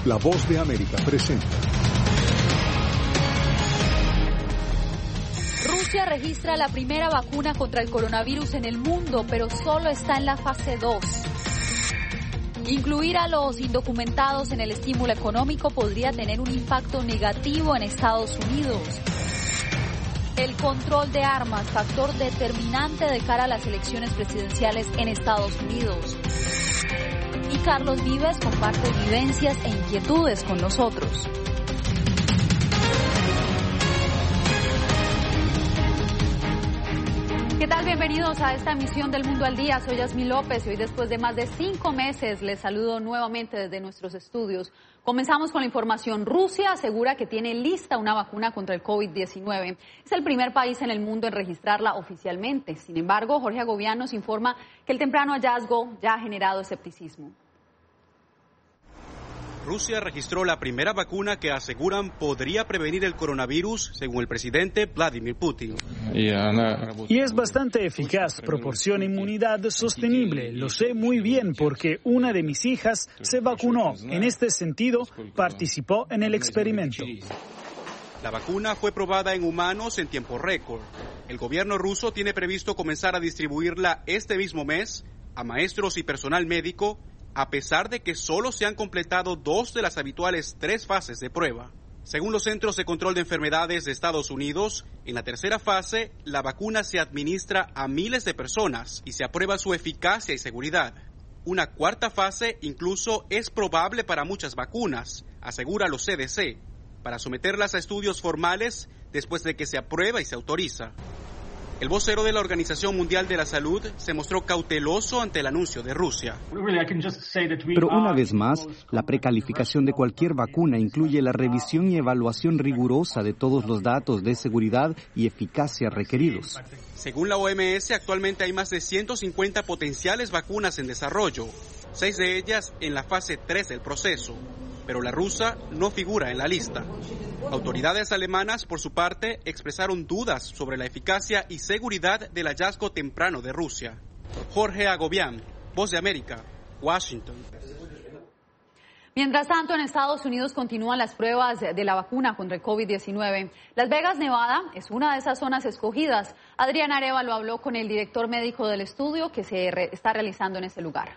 La Voz de América presenta. Rusia registra la primera vacuna contra el coronavirus en el mundo, pero solo está en la fase 2. Incluir a los indocumentados en el estímulo económico podría tener un impacto negativo en Estados Unidos. El control de armas, factor determinante de cara a las elecciones presidenciales en Estados Unidos. Y Carlos Vives comparte vivencias e inquietudes con nosotros. ¿Qué tal? Bienvenidos a esta emisión del Mundo al Día. Soy Yasmín López y hoy, después de más de 5 meses, les saludo nuevamente desde nuestros estudios. Comenzamos con la información. Rusia asegura que tiene lista una vacuna contra el COVID-19. Es el primer país en el mundo en registrarla oficialmente. Sin embargo, Jorge Agobián nos informa que el temprano hallazgo ya ha generado escepticismo. Rusia registró la primera vacuna que aseguran podría prevenir el coronavirus, según el presidente Vladimir Putin. Y es bastante eficaz, proporciona inmunidad sostenible. Lo sé muy bien porque una de mis hijas se vacunó. En este sentido, participó en el experimento. La vacuna fue probada en humanos en tiempo récord. El gobierno ruso tiene previsto comenzar a distribuirla este mismo mes a maestros y personal médico, a pesar de que solo se han completado 2 de las habituales 3 fases de prueba. Según los Centros de Control de Enfermedades de Estados Unidos, en la tercera fase, la vacuna se administra a miles de personas y se aprueba su eficacia y seguridad. Una cuarta fase incluso es probable para muchas vacunas, asegura los CDC, para someterlas a estudios formales después de que se aprueba y se autoriza. El vocero de la Organización Mundial de la Salud se mostró cauteloso ante el anuncio de Rusia. Pero una vez más, la precalificación de cualquier vacuna incluye la revisión y evaluación rigurosa de todos los datos de seguridad y eficacia requeridos. Según la OMS, actualmente hay más de 150 potenciales vacunas en desarrollo, 6 de ellas en la fase 3 del proceso, pero la rusa no figura en la lista. Autoridades alemanas, por su parte, expresaron dudas sobre la eficacia y seguridad del hallazgo temprano de Rusia. Jorge Agobián, Voz de América, Washington. Mientras tanto, en Estados Unidos continúan las pruebas de la vacuna contra el COVID-19. Las Vegas, Nevada, es una de esas zonas escogidas. Adriana Arévalo habló con el director médico del estudio que se está realizando en ese lugar.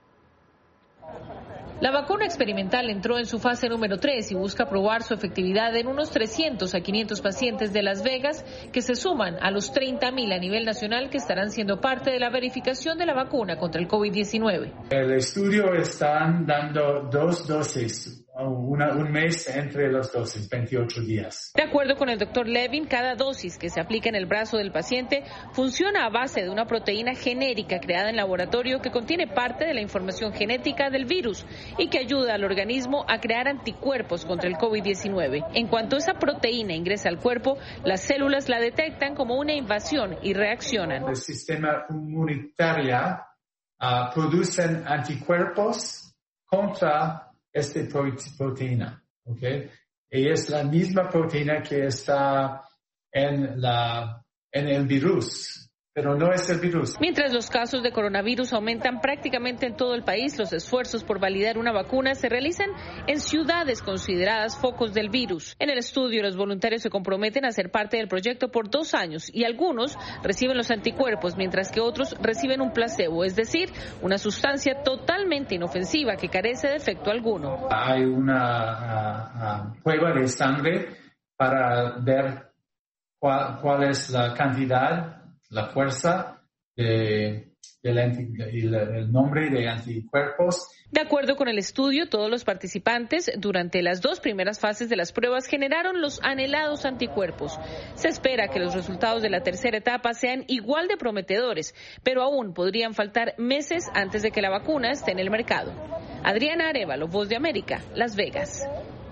La vacuna experimental entró en su fase número 3 y busca probar su efectividad en unos 300 a 500 pacientes de Las Vegas, que se suman a los 30,000 a nivel nacional que estarán siendo parte de la verificación de la vacuna contra el COVID-19. El estudio están dando 2 dosis, un mes entre las dosis, 28 días. De acuerdo con el doctor Levin, cada dosis que se aplica en el brazo del paciente funciona a base de una proteína genérica creada en laboratorio que contiene parte de la información genética del virus y que ayuda al organismo a crear anticuerpos contra el COVID-19. En cuanto esa proteína ingresa al cuerpo, las células la detectan como una invasión y reaccionan. El sistema inmunitario produce anticuerpos contra esta proteína, ¿ok? Y es la misma proteína que está en el virus, pero no es el virus. Mientras los casos de coronavirus aumentan prácticamente en todo el país, los esfuerzos por validar una vacuna se realizan en ciudades consideradas focos del virus. En el estudio, los voluntarios se comprometen a ser parte del proyecto por 2 años y algunos reciben los anticuerpos, mientras que otros reciben un placebo, es decir, una sustancia totalmente inofensiva que carece de efecto alguno. Hay una prueba de sangre para ver cuál es la cantidad, la fuerza el nombre de anticuerpos. De acuerdo con el estudio, todos los participantes durante las 2 primeras fases de las pruebas generaron los anhelados anticuerpos. Se espera que los resultados de la tercera etapa sean igual de prometedores, pero aún podrían faltar meses antes de que la vacuna esté en el mercado. Adriana Arévalo, Voz de América, Las Vegas.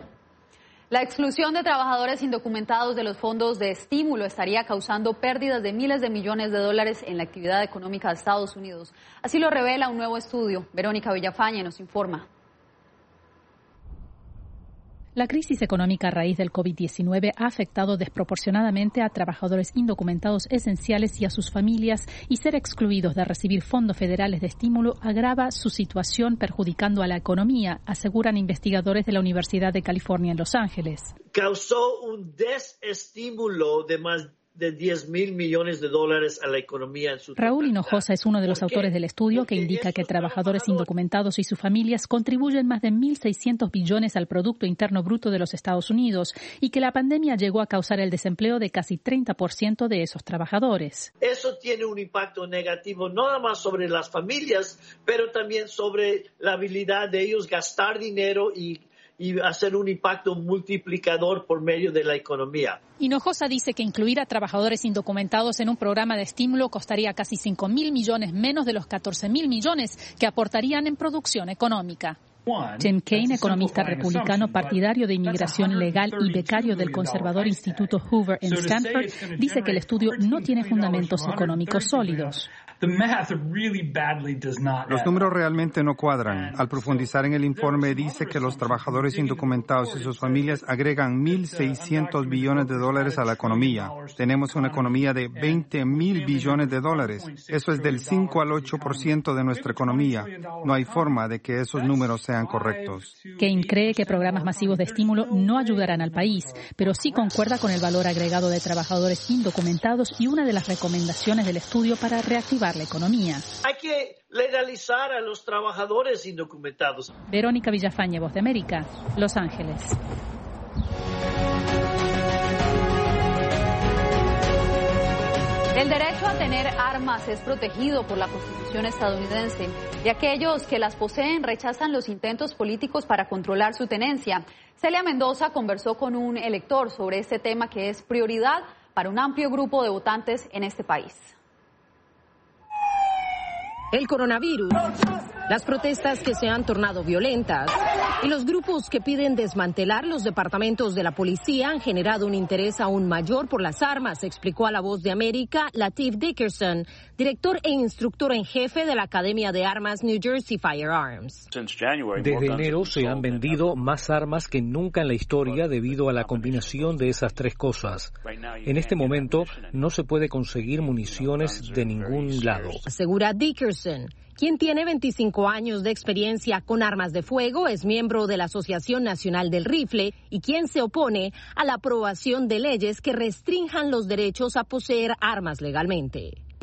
La exclusión de trabajadores indocumentados de los fondos de estímulo estaría causando pérdidas de miles de millones de dólares en la actividad económica de Estados Unidos. Así lo revela un nuevo estudio. Verónica Villafañe nos informa. La crisis económica a raíz del COVID-19 ha afectado desproporcionadamente a trabajadores indocumentados esenciales y a sus familias, y ser excluidos de recibir fondos federales de estímulo agrava su situación, perjudicando a la economía, aseguran investigadores de la Universidad de California en Los Ángeles. Causó un desestímulo de más de $10,000 millones a la economía. Raúl Hinojosa es uno de los autores del estudio que indica que trabajadores indocumentados y sus familias contribuyen más de 1.600 billones al Producto Interno Bruto de los Estados Unidos, y que la pandemia llegó a causar el desempleo de casi 30% de esos trabajadores. Eso tiene un impacto negativo no nada más sobre las familias, pero también sobre la habilidad de ellos gastar dinero y hacer un impacto multiplicador por medio de la economía. Hinojosa dice que incluir a trabajadores indocumentados en un programa de estímulo costaría casi 5.000 millones menos de los 14.000 millones que aportarían en producción económica. Tim Kaine, economista republicano partidario de inmigración legal y becario del conservador Instituto Hoover en Stanford, dice que el estudio no tiene fundamentos económicos sólidos. Los números realmente no cuadran. Al profundizar en el informe, dice que los trabajadores indocumentados y sus familias agregan $1.600 billones a la economía. Tenemos una economía de $20,000 billones. Eso es del 5 al 8% de nuestra economía. No hay forma de que esos números sean correctos. Kaine cree que programas masivos de estímulo no ayudarán al país, pero sí concuerda con el valor agregado de trabajadores indocumentados y una de las recomendaciones del estudio para reactivar la economía. Hay que legalizar a los trabajadores indocumentados. Verónica Villafañe, Voz de América, Los Ángeles. El derecho a tener armas es protegido por la Constitución estadounidense, y aquellos que las poseen rechazan los intentos políticos para controlar su tenencia. Celia Mendoza conversó con un elector sobre este tema, que es prioridad para un amplio grupo de votantes en este país. El coronavirus, las protestas que se han tornado violentas y los grupos que piden desmantelar los departamentos de la policía han generado un interés aún mayor por las armas, explicó a La Voz de América Latif Dickerson, director e instructor en jefe de la Academia de Armas New Jersey Firearms. Desde enero se han vendido más armas que nunca en la historia debido a la combinación de esas tres cosas. En este momento no se puede conseguir municiones de ningún lado. Asegura Dickerson, quien tiene 25 años de experiencia con armas de fuego, es miembro de la Asociación Nacional del Rifle y quien se opone a la aprobación de leyes que restrinjan los derechos a poseer armas legalmente. El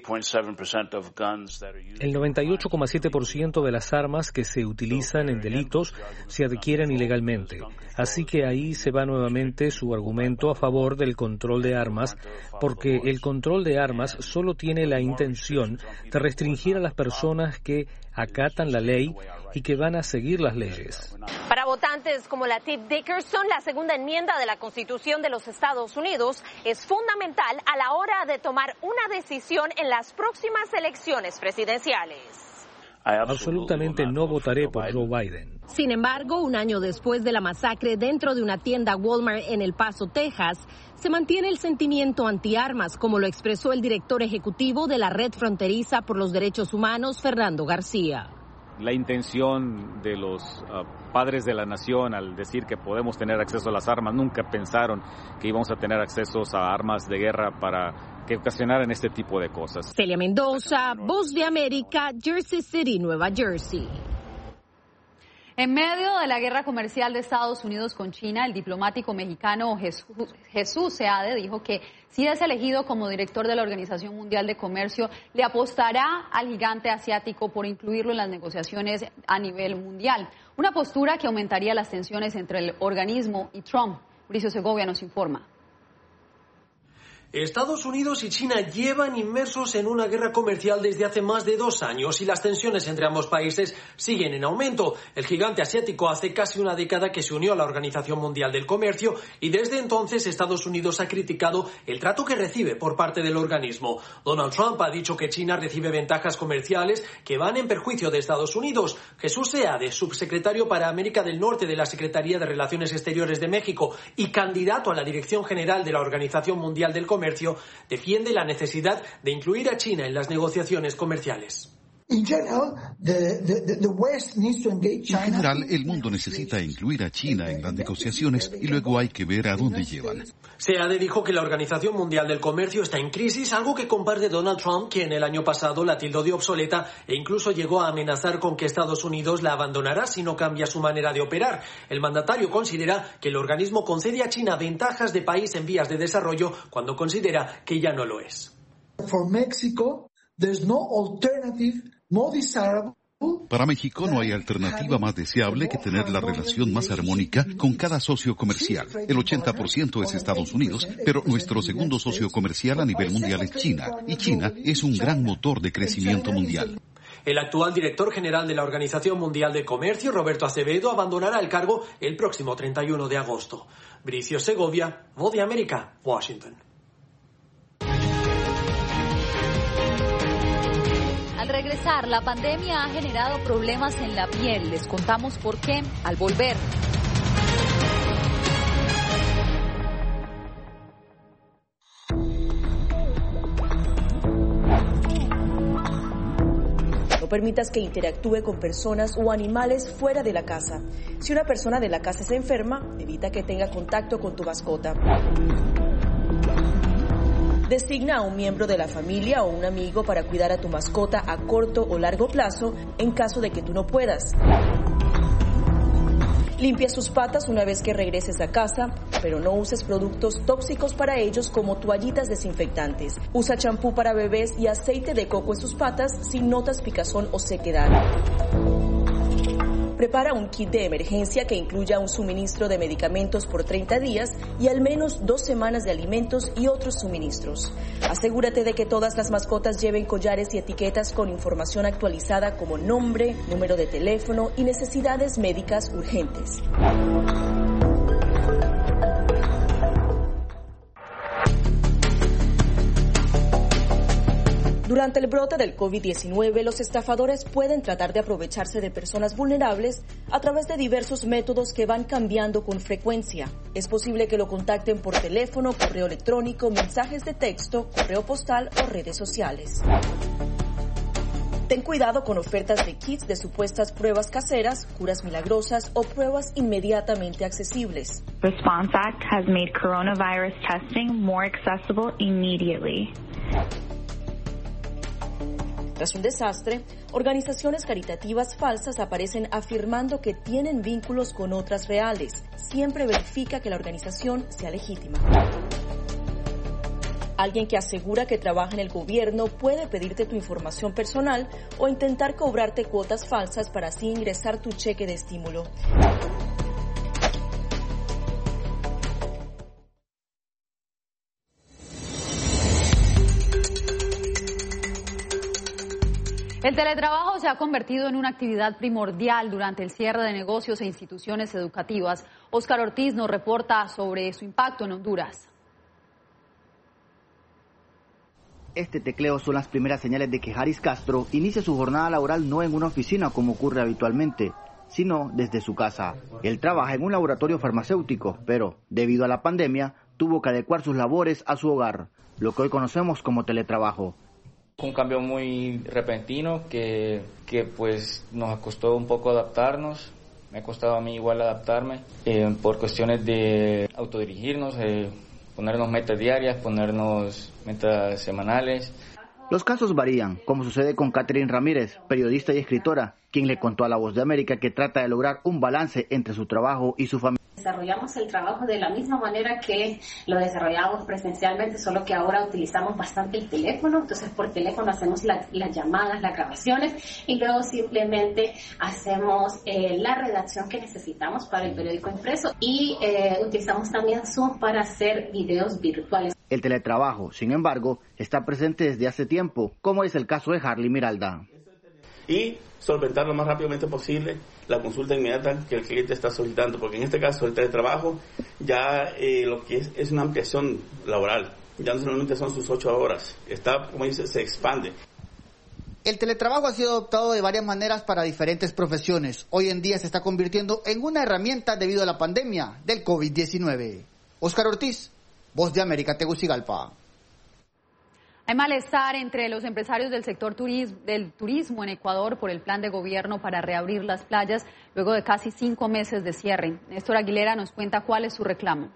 98,7% de las armas que se utilizan en delitos se adquieren ilegalmente. Así que ahí se va nuevamente su argumento a favor del control de armas, porque el control de armas solo tiene la intención de restringir a las personas que acatan la ley y que van a seguir las leyes. Para votantes como Latif Dickerson, la segunda enmienda de la Constitución de los Estados Unidos es fundamental a la hora de tomar una decisión en las próximas elecciones presidenciales. Absolutamente no votaré por Joe Biden. Sin embargo, un año después de la masacre dentro de una tienda Walmart en El Paso, Texas, se mantiene el sentimiento antiarmas, como lo expresó el director ejecutivo de la Red Fronteriza por los Derechos Humanos, Fernando García. La intención de los padres de la nación al decir que podemos tener acceso a las armas, nunca pensaron que íbamos a tener acceso a armas de guerra para que ocasionaran este tipo de cosas. Celia Mendoza, Voz de América, Jersey City, Nueva Jersey. En medio de la guerra comercial de Estados Unidos con China, el diplomático mexicano Jesús Seade dijo que si es elegido como director de la Organización Mundial de Comercio, le apostará al gigante asiático por incluirlo en las negociaciones a nivel mundial. Una postura que aumentaría las tensiones entre el organismo y Trump. Mauricio Segovia nos informa. Estados Unidos y China llevan inmersos en una guerra comercial desde hace más de 2 años y las tensiones entre ambos países siguen en aumento. El gigante asiático hace casi una década que se unió a la Organización Mundial del Comercio y desde entonces Estados Unidos ha criticado el trato que recibe por parte del organismo. Donald Trump ha dicho que China recibe ventajas comerciales que van en perjuicio de Estados Unidos. Jesús Seade, subsecretario para América del Norte de la Secretaría de Relaciones Exteriores de México y candidato a la dirección general de la Organización Mundial del Comercio, defiende la necesidad de incluir a China en las negociaciones comerciales. En general, el mundo necesita incluir a China en las negociaciones y luego hay que ver a dónde llevan. SEADE dijo que la Organización Mundial del Comercio está en crisis, algo que comparte Donald Trump, quien el año pasado la tildó de obsoleta e incluso llegó a amenazar con que Estados Unidos la abandonará si no cambia su manera de operar. El mandatario considera que el organismo concede a China ventajas de país en vías de desarrollo cuando considera que ya no lo es. Para México no hay alternativa más deseable que tener la relación más armónica con cada socio comercial. El 80% es Estados Unidos, pero nuestro segundo socio comercial a nivel mundial es China, y China es un gran motor de crecimiento mundial. El actual director general de la Organización Mundial de Comercio, Roberto Acevedo, abandonará el cargo el próximo 31 de agosto. Bricio Segovia, Voz de América, Washington. Al regresar, la pandemia ha generado problemas en la piel. Les contamos por qué al volver. No permitas que interactúe con personas o animales fuera de la casa. Si una persona de la casa se enferma, evita que tenga contacto con tu mascota. Designa a un miembro de la familia o un amigo para cuidar a tu mascota a corto o largo plazo en caso de que tú no puedas. Limpia sus patas una vez que regreses a casa, pero no uses productos tóxicos para ellos como toallitas desinfectantes. Usa champú para bebés y aceite de coco en sus patas si notas picazón o sequedad. Prepara un kit de emergencia que incluya un suministro de medicamentos por 30 días y al menos 2 semanas de alimentos y otros suministros. Asegúrate de que todas las mascotas lleven collares y etiquetas con información actualizada como nombre, número de teléfono y necesidades médicas urgentes. Durante el brote del COVID-19, los estafadores pueden tratar de aprovecharse de personas vulnerables a través de diversos métodos que van cambiando con frecuencia. Es posible que lo contacten por teléfono, correo electrónico, mensajes de texto, correo postal o redes sociales. Ten cuidado con ofertas de kits de supuestas pruebas caseras, curas milagrosas o pruebas inmediatamente accesibles. Response Act has made coronavirus testing more accessible immediately. Tras un desastre, organizaciones caritativas falsas aparecen afirmando que tienen vínculos con otras reales. Siempre verifica que la organización sea legítima. Alguien que asegura que trabaja en el gobierno puede pedirte tu información personal o intentar cobrarte cuotas falsas para así ingresar tu cheque de estímulo. El teletrabajo se ha convertido en una actividad primordial durante el cierre de negocios e instituciones educativas. Óscar Ortiz nos reporta sobre su impacto en Honduras. Este tecleo son las primeras señales de que Haris Castro inicia su jornada laboral no en una oficina como ocurre habitualmente, sino desde su casa. Él trabaja en un laboratorio farmacéutico, pero debido a la pandemia tuvo que adecuar sus labores a su hogar, lo que hoy conocemos como teletrabajo. Un cambio muy repentino que pues nos costó un poco adaptarnos. Me ha costado a mí igual adaptarme por cuestiones de autodirigirnos, ponernos metas diarias, ponernos metas semanales. Los casos varían, como sucede con Catherine Ramírez, periodista y escritora, quien le contó a La Voz de América que trata de lograr un balance entre su trabajo y su familia. Desarrollamos el trabajo de la misma manera que lo desarrollamos presencialmente, solo que ahora utilizamos bastante el teléfono, entonces por teléfono hacemos las llamadas, las grabaciones y luego simplemente hacemos la redacción que necesitamos para el periódico impreso y utilizamos también Zoom para hacer videos virtuales. El teletrabajo, sin embargo, está presente desde hace tiempo, como es el caso de Harley Miralda. Y solventar lo más rápidamente posible la consulta inmediata que el cliente está solicitando, porque en este caso el teletrabajo ya lo que es una ampliación laboral, ya no solamente son sus 8 horas, está, como dice, se expande. El teletrabajo ha sido adoptado de varias maneras para diferentes profesiones. Hoy en día se está convirtiendo en una herramienta debido a la pandemia del COVID-19. Óscar Ortiz, Voz de América, Tegucigalpa. Hay malestar entre los empresarios del sector del turismo en Ecuador por el plan de gobierno para reabrir las playas luego de casi 5 meses de cierre. Néstor Aguilera nos cuenta cuál es su reclamo.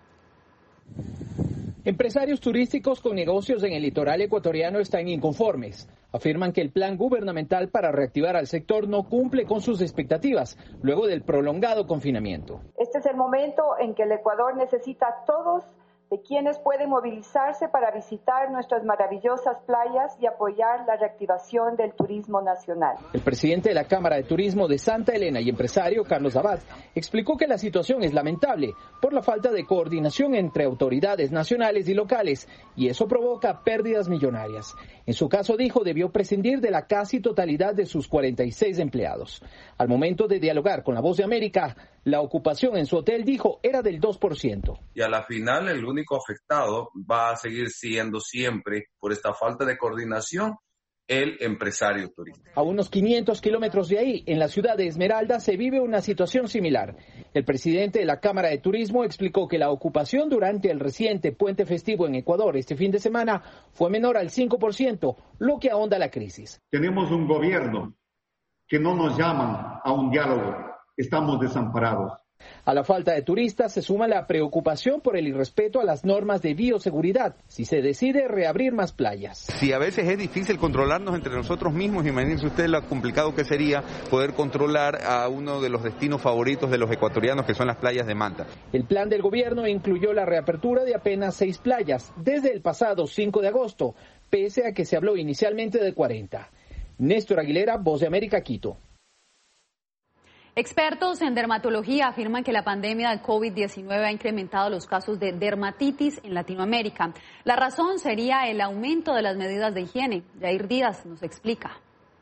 Empresarios turísticos con negocios en el litoral ecuatoriano están inconformes. Afirman que el plan gubernamental para reactivar al sector no cumple con sus expectativas luego del prolongado confinamiento. Este es el momento en que el Ecuador necesita a todos de quienes pueden movilizarse para visitar nuestras maravillosas playas y apoyar la reactivación del turismo nacional. El presidente de la Cámara de Turismo de Santa Elena y empresario Carlos Abad explicó que la situación es lamentable por la falta de coordinación entre autoridades nacionales y locales y eso provoca pérdidas millonarias. En su caso, dijo, debió prescindir de la casi totalidad de sus 46 empleados. Al momento de dialogar con La Voz de América, la ocupación en su hotel, dijo, era del 2%. Y a la final el único afectado va a seguir siendo siempre, por esta falta de coordinación, el empresario turístico. A unos 500 kilómetros de ahí, en la ciudad de Esmeralda, se vive una situación similar. El presidente de la Cámara de Turismo explicó que la ocupación durante el reciente puente festivo en Ecuador este fin de semana fue menor al 5%, lo que ahonda la crisis. Tenemos un gobierno que no nos llama a un diálogo. Estamos desamparados. A la falta de turistas se suma la preocupación por el irrespeto a las normas de bioseguridad si se decide reabrir más playas. Si a veces es difícil controlarnos entre nosotros mismos, imagínense usted lo complicado que sería poder controlar a uno de los destinos favoritos de los ecuatorianos, que son las playas de Manta. El plan del gobierno incluyó la reapertura de apenas 6 playas desde el pasado 5 de agosto, pese a que se habló inicialmente de 40. Néstor Aguilera, Voz de América, Quito. Expertos en dermatología afirman que la pandemia del COVID-19 ha incrementado los casos de dermatitis en Latinoamérica. La razón sería el aumento de las medidas de higiene. Yair Díaz nos explica.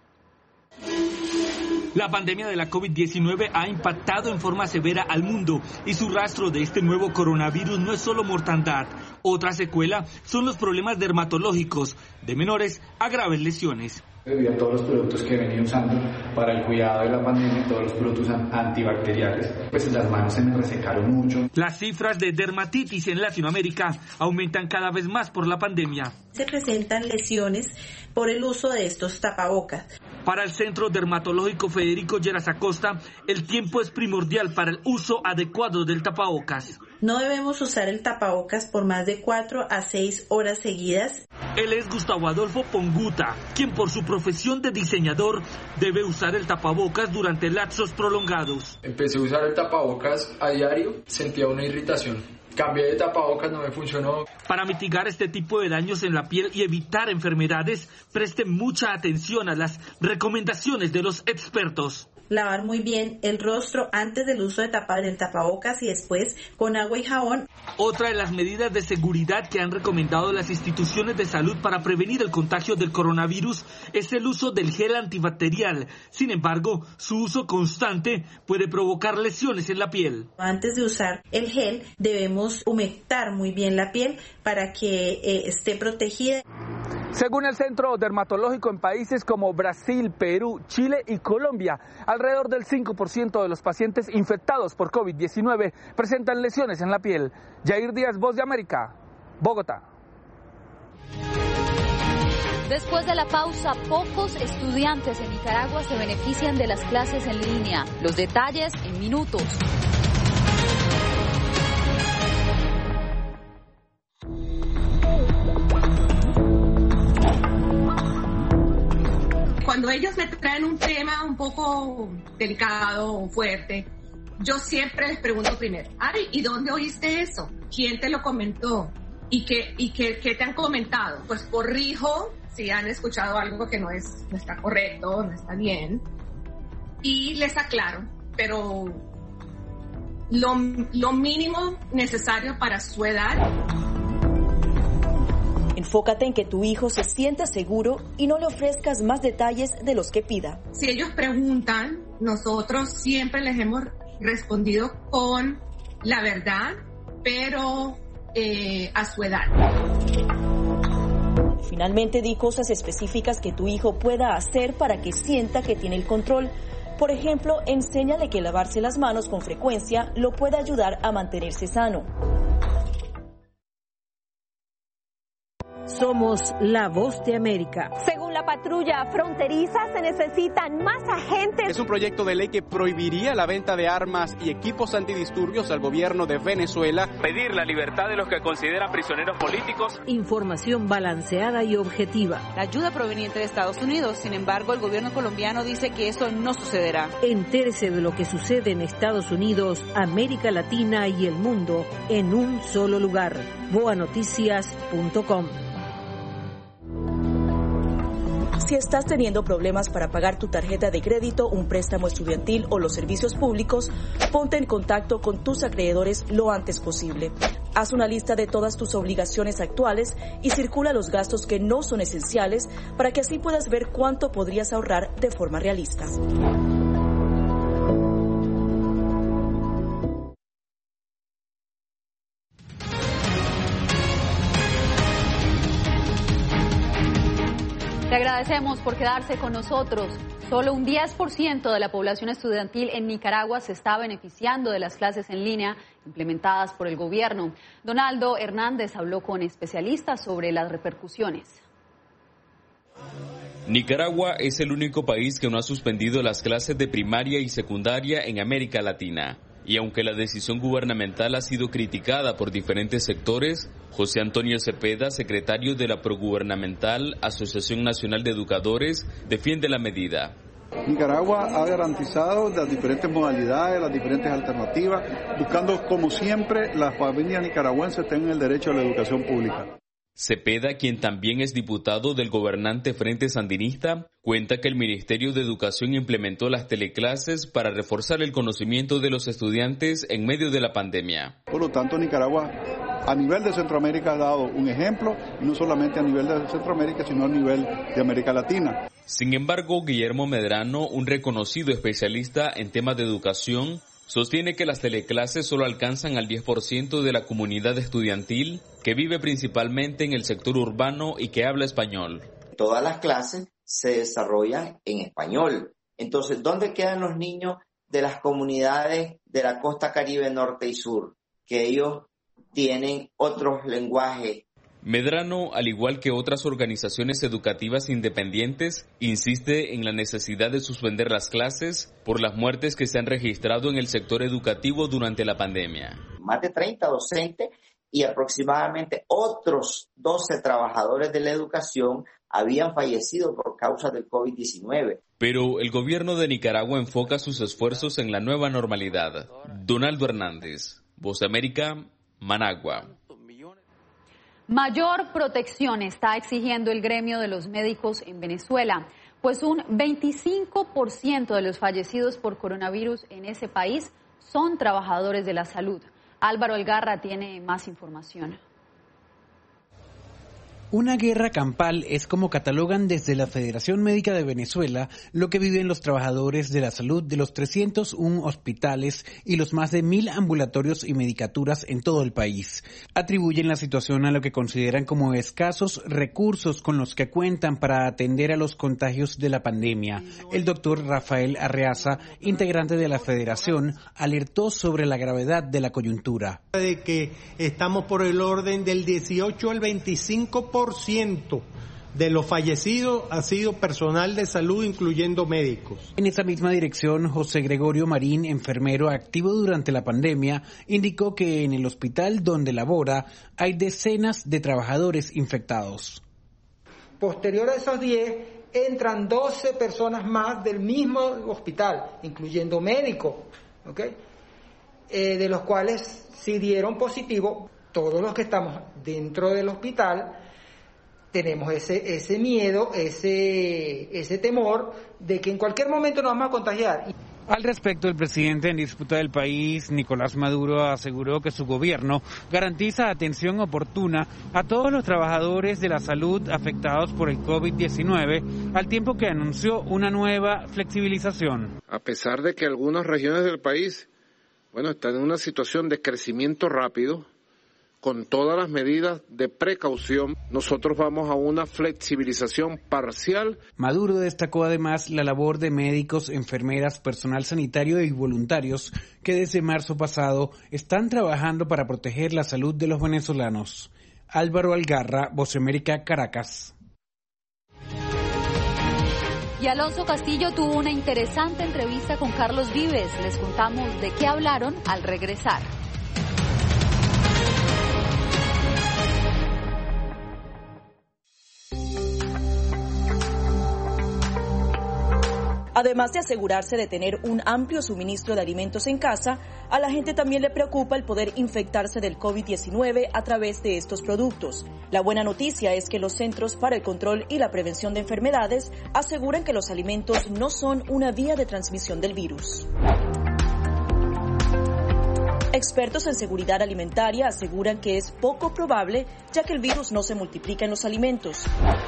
La pandemia de la COVID-19 ha impactado en forma severa al mundo y su rastro de este nuevo coronavirus no es solo mortandad. Otra secuela son los problemas dermatológicos, de menores a graves lesiones. Debido a todos los productos que he venido usando para el cuidado de la pandemia, todos los productos antibacteriales, pues las manos se me resecaron mucho. Las cifras de dermatitis en Latinoamérica aumentan cada vez más por la pandemia. Se presentan lesiones por el uso de estos tapabocas. Para el Centro Dermatológico Federico Lleras Acosta, el tiempo es primordial para el uso adecuado del tapabocas. No debemos usar el tapabocas por más de 4 a 6 horas seguidas. Él es Gustavo Adolfo Ponguta, quien por su profesión de diseñador debe usar el tapabocas durante lapsos prolongados. Empecé a usar el tapabocas a diario, sentía una irritación. Cambié de tapabocas, no me funcionó. Para mitigar este tipo de daños en la piel y evitar enfermedades, presten mucha atención a las recomendaciones de los expertos. Lavar muy bien el rostro antes del uso del tapabocas y después con agua y jabón. Otra de las medidas de seguridad que han recomendado las instituciones de salud para prevenir el contagio del coronavirus es el uso del gel antibacterial. Sin embargo, su uso constante puede provocar lesiones en la piel. Antes de usar el gel, debemos humectar muy bien la piel para que esté protegida. Según el Centro Dermatológico, en países como Brasil, Perú, Chile y Colombia, alrededor del 5% de los pacientes infectados por COVID-19 presentan lesiones en la piel. Yair Díaz, Voz de América, Bogotá. Después de la pausa, pocos estudiantes en Nicaragua se benefician de las clases en línea. Los detalles en minutos. Cuando ellos me traen un tema un poco delicado o fuerte, yo siempre les pregunto primero, Ari, ¿y dónde oíste eso? ¿Quién te lo comentó? ¿Y qué te han comentado? Pues corrijo si han escuchado algo que no está correcto, no está bien, y les aclaro, pero lo mínimo necesario para su edad. Enfócate en que tu hijo se sienta seguro y no le ofrezcas más detalles de los que pida. Si ellos preguntan, nosotros siempre les hemos respondido con la verdad, pero a su edad. Finalmente, di cosas específicas que tu hijo pueda hacer para que sienta que tiene el control. Por ejemplo, enséñale que lavarse las manos con frecuencia lo puede ayudar a mantenerse sano. Somos la voz de América. Según la patrulla fronteriza, se necesitan más agentes. Es un proyecto de ley que prohibiría la venta de armas y equipos antidisturbios al gobierno de Venezuela. Pedir la libertad de los que consideran prisioneros políticos. Información balanceada y objetiva. La ayuda proveniente de Estados Unidos. Sin embargo, el gobierno colombiano dice que esto no sucederá. Entérese de lo que sucede en Estados Unidos, América Latina y el mundo en un solo lugar. boanoticias.com. Si estás teniendo problemas para pagar tu tarjeta de crédito, un préstamo estudiantil o los servicios públicos, ponte en contacto con tus acreedores lo antes posible. Haz una lista de todas tus obligaciones actuales y circula los gastos que no son esenciales para que así puedas ver cuánto podrías ahorrar de forma realista. Te agradecemos por quedarse con nosotros. Solo un 10% de la población estudiantil en Nicaragua se está beneficiando de las clases en línea implementadas por el gobierno. Donaldo Hernández habló con especialistas sobre las repercusiones. Nicaragua es el único país que no ha suspendido las clases de primaria y secundaria en América Latina. Y aunque la decisión gubernamental ha sido criticada por diferentes sectores, José Antonio Cepeda, secretario de la progubernamental Asociación Nacional de Educadores, defiende la medida. Nicaragua ha garantizado las diferentes modalidades, las diferentes alternativas, buscando como siempre las familias nicaragüenses tengan el derecho a la educación pública. Cepeda, quien también es diputado del gobernante Frente Sandinista, cuenta que el Ministerio de Educación implementó las teleclases para reforzar el conocimiento de los estudiantes en medio de la pandemia. Por lo tanto, Nicaragua a nivel de Centroamérica ha dado un ejemplo, y no solamente a nivel de Centroamérica, sino a nivel de América Latina. Sin embargo, Guillermo Medrano, un reconocido especialista en temas de educación, sostiene que las teleclases solo alcanzan al 10% de la comunidad estudiantil que vive principalmente en el sector urbano y que habla español. Todas las clases se desarrollan en español. Entonces, ¿dónde quedan los niños de las comunidades de la costa Caribe norte y sur? Que ellos tienen otros lenguajes. Medrano, al igual que otras organizaciones educativas independientes, insiste en la necesidad de suspender las clases por las muertes que se han registrado en el sector educativo durante la pandemia. Más de 30 docentes y aproximadamente otros 12 trabajadores de la educación habían fallecido por causa del COVID-19. Pero el gobierno de Nicaragua enfoca sus esfuerzos en la nueva normalidad. Donaldo Hernández, Voz de América, Managua. Mayor protección está exigiendo el gremio de los médicos en Venezuela, pues un 25% de los fallecidos por coronavirus en ese país son trabajadores de la salud. Álvaro Algarra tiene más información. Una guerra campal es como catalogan desde la Federación Médica de Venezuela lo que viven los trabajadores de la salud de los 301 hospitales y los más de 1.000 ambulatorios y medicaturas en todo el país. Atribuyen la situación a lo que consideran como escasos recursos con los que cuentan para atender a los contagios de la pandemia. El doctor Rafael Arreaza, integrante de la Federación, alertó sobre la gravedad de la coyuntura. De que estamos por el orden del 18 al 25% de los fallecidos ha sido personal de salud, incluyendo médicos. En esa misma dirección, José Gregorio Marín, enfermero activo durante la pandemia, indicó que en el hospital donde labora hay decenas de trabajadores infectados. Posterior a esos 10, entran 12 personas más del mismo hospital, incluyendo médicos, ¿okay? De los cuales si dieron positivo, todos los que estamos dentro del hospital tenemos ese miedo, ese temor de que en cualquier momento nos vamos a contagiar. Al respecto, el presidente en disputa del país, Nicolás Maduro, aseguró que su gobierno garantiza atención oportuna a todos los trabajadores de la salud afectados por el COVID-19, al tiempo que anunció una nueva flexibilización. A pesar de que algunas regiones del país, están en una situación de crecimiento rápido, con todas las medidas de precaución, nosotros vamos a una flexibilización parcial. Maduro destacó además la labor de médicos, enfermeras, personal sanitario y voluntarios que desde marzo pasado están trabajando para proteger la salud de los venezolanos. Álvaro Algarra, Voz América, Caracas. Y Alonso Castillo tuvo una interesante entrevista con Carlos Vives. Les contamos de qué hablaron al regresar. Además de asegurarse de tener un amplio suministro de alimentos en casa, a la gente también le preocupa el poder infectarse del COVID-19 a través de estos productos. La buena noticia es que los Centros para el Control y la Prevención de Enfermedades aseguran que los alimentos no son una vía de transmisión del virus. Expertos en seguridad alimentaria aseguran que es poco probable, ya que el virus no se multiplica en los alimentos.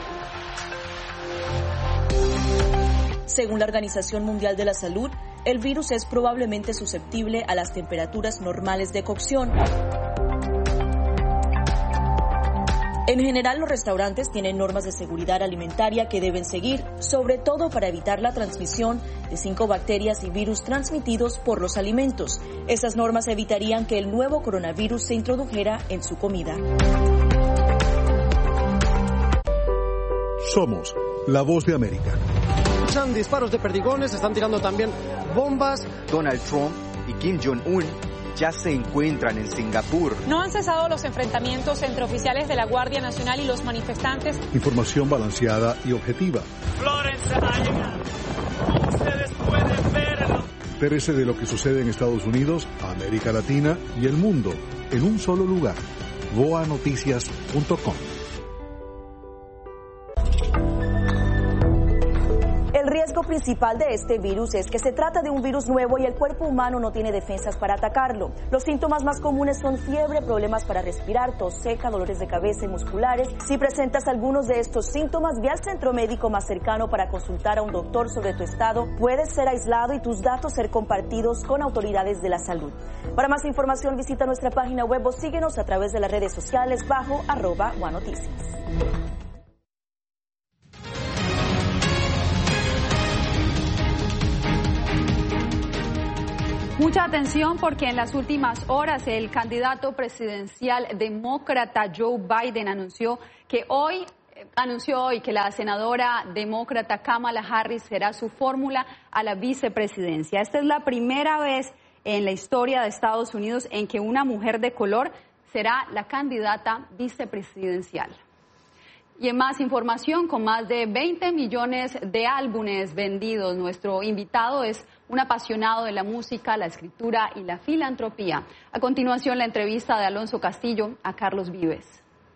Según la Organización Mundial de la Salud, el virus es probablemente susceptible a las temperaturas normales de cocción. En general, los restaurantes tienen normas de seguridad alimentaria que deben seguir, sobre todo para evitar la transmisión de 5 bacterias y virus transmitidos por los alimentos. Esas normas evitarían que el nuevo coronavirus se introdujera en su comida. Somos la voz de América. Disparos de perdigones, están tirando también bombas. Donald Trump y Kim Jong-un ya se encuentran en Singapur. No han cesado los enfrentamientos entre oficiales de la Guardia Nacional y los manifestantes. Información balanceada y objetiva. Florence ha llegado. Ustedes pueden verlo. Entérese de lo que sucede en Estados Unidos, América Latina y el mundo en un solo lugar. voanoticias.com. El riesgo principal de este virus es que se trata de un virus nuevo y el cuerpo humano no tiene defensas para atacarlo. Los síntomas más comunes son fiebre, problemas para respirar, tos seca, dolores de cabeza y musculares. Si presentas algunos de estos síntomas, ve al centro médico más cercano para consultar a un doctor sobre tu estado. Puedes ser aislado y tus datos ser compartidos con autoridades de la salud. Para más información, visita nuestra página web o síguenos a través de las redes sociales bajo @OneNoticias. Mucha atención porque en las últimas horas el candidato presidencial demócrata Joe Biden anunció hoy que la senadora demócrata Kamala Harris será su fórmula a la vicepresidencia. Esta es la primera vez en la historia de Estados Unidos en que una mujer de color será la candidata vicepresidencial. Y en más información, con más de 20 millones de álbumes vendidos, nuestro invitado es un apasionado de la música, la escritura y la filantropía. A continuación, la entrevista de Alonso Castillo a Carlos Vives.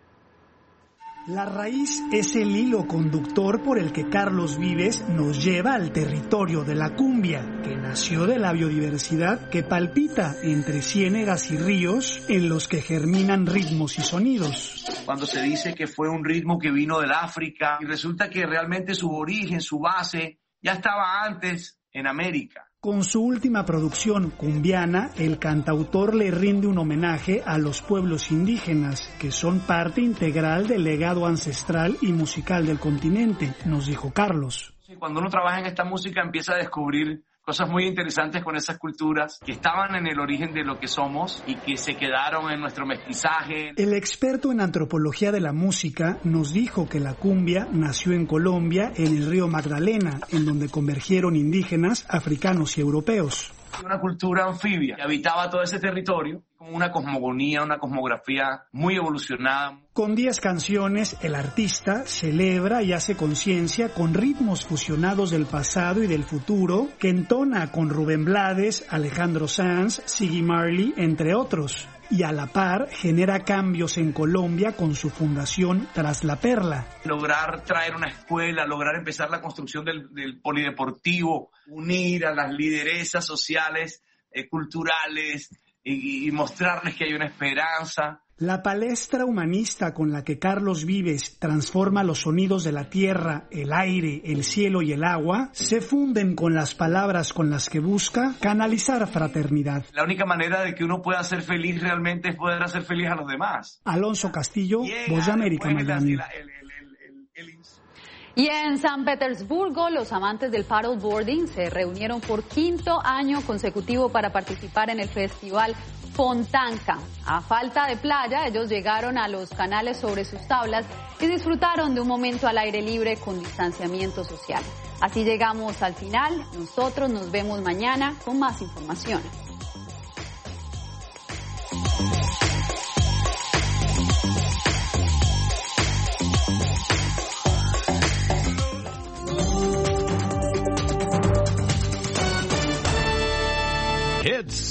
La raíz es el hilo conductor por el que Carlos Vives nos lleva al territorio de la cumbia, que nació de la biodiversidad que palpita entre ciénegas y ríos en los que germinan ritmos y sonidos. Cuando se dice que fue un ritmo que vino del África y resulta que realmente su origen, su base, ya estaba antes en América. Con su última producción, Cumbiana, el cantautor le rinde un homenaje a los pueblos indígenas, que son parte integral del legado ancestral y musical del continente, nos dijo Carlos. Cuando uno trabaja en esta música empieza a descubrir cosas muy interesantes con esas culturas que estaban en el origen de lo que somos y que se quedaron en nuestro mestizaje. El experto en antropología de la música nos dijo que la cumbia nació en Colombia, en el río Magdalena, en donde convergieron indígenas, africanos y europeos. Una cultura anfibia que habitaba todo ese territorio, con una cosmogonía, una cosmografía muy evolucionada. Con 10 canciones, el artista celebra y hace conciencia con ritmos fusionados del pasado y del futuro, que entona con Rubén Blades, Alejandro Sanz, Ziggy Marley, entre otros. Y a la par genera cambios en Colombia con su fundación Tras la Perla. Lograr traer una escuela, lograr empezar la construcción del polideportivo, unir a las lideresas sociales, culturales y mostrarles que hay una esperanza. La palestra humanista con la que Carlos Vives transforma los sonidos de la tierra, el aire, el cielo y el agua se funden con las palabras con las que busca canalizar fraternidad. La única manera de que uno pueda ser feliz realmente es poder hacer feliz a los demás. Alonso Castillo, Voz de América, Miami. Y en San Petersburgo, los amantes del paddleboarding se reunieron por 5º año consecutivo para participar en el festival Fontanka. A falta de playa, ellos llegaron a los canales sobre sus tablas y disfrutaron de un momento al aire libre con distanciamiento social. Así llegamos al final. Nosotros nos vemos mañana con más información.